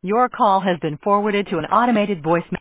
Your call has been forwarded to an automated voice